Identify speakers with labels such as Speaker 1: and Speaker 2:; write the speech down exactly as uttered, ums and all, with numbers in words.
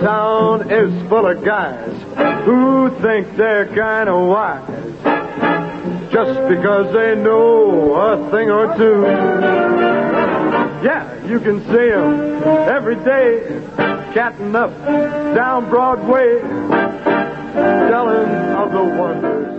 Speaker 1: town is full of guys who think they're kind of wise just because they know a thing or two. Yeah, you can see 'em every day, catting up down Broadway, telling of the wonders